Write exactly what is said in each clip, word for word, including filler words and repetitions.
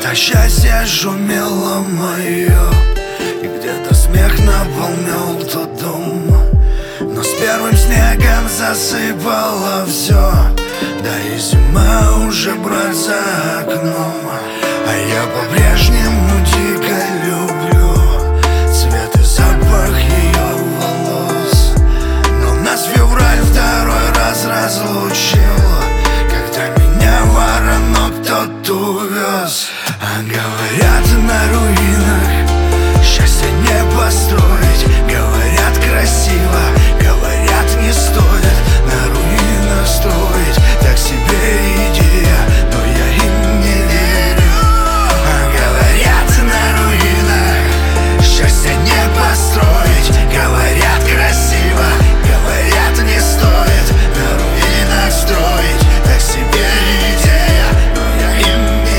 Где-то счастье шумело мое, и где-то смех наполнял тот дом. Но с первым снегом засыпало все, да и зима уже, брат, за окном. А я по-прежнему дико люблю цвет и запах ее волос. Но нас февраль второй раз разлучил, когда меня воронок тот увез. А говорят, на руинах счастье не построить. Говорят, красиво, говорят, не стоит на руинах строить. Так себе идея, но я им не верю. А говорят, на руинах счастье не построить. Говорят, красиво, говорят, не стоит на руинах строить. Так себе идея, но я им не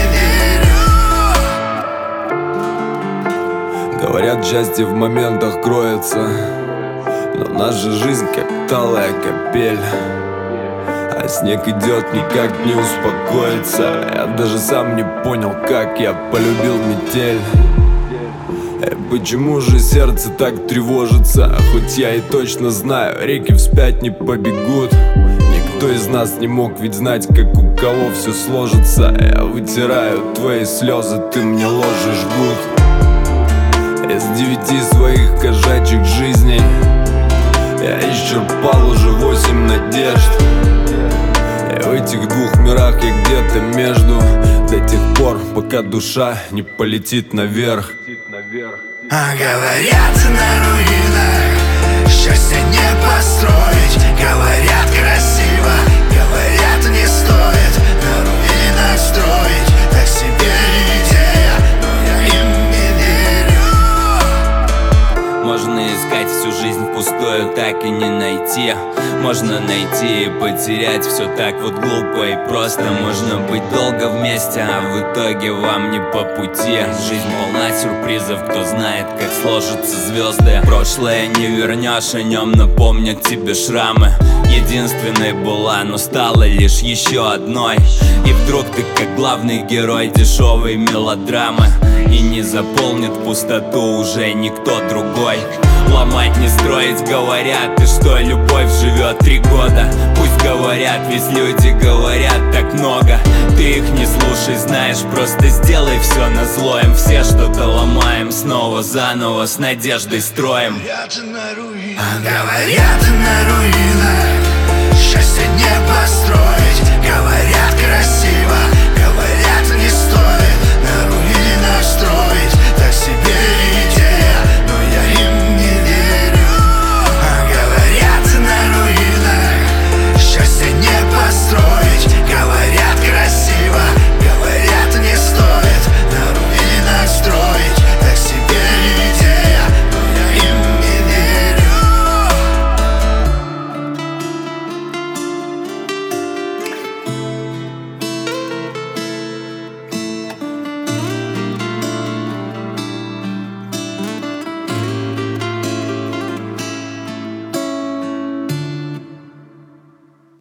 верю. Говорят, счастье в моментах кроется, но наша жизнь как талая капель. А снег идет, никак не успокоится. Я даже сам не понял, как я полюбил метель. Э, почему же сердце так тревожится? Хоть я и точно знаю, реки вспять не побегут. Никто из нас не мог ведь знать, как у кого все сложится. Я вытираю твои слезы, ты мне ложишь жгут. Из девяти своих кошачьих жизней я исчерпал уже восемь надежд. И в этих двух мирах я где-то между, до тех пор, пока душа не полетит наверх. А говорят, на руинах счастье не построить. Говорят, красиво, говорят, не стоит на руинах строить. Так себе идея, но я им не верю. Можно искать всю жизнь впустую, так и не найти. Можно найти и потерять, все так вот глупо и просто. Можно быть долго вместе, а в итоге вам не по пути. Жизнь полна сюрпризов, кто знает, как сложатся звезды. Прошлое не вернешь, о нем напомнят тебе шрамы. Единственной была, но стала лишь еще одной. И вдруг ты как главный герой дешевой мелодрамы, и не заполнит пустоту уже никто другой. Ломать, не строить, говорят, и что любовь живет три года. Пусть говорят, ведь люди говорят так много. Ты их не слушай, знаешь, просто сделай все назло им. Все что-то ломаем, снова заново с надеждой строим. А говорят, на руинах счастье не построить. Говорят,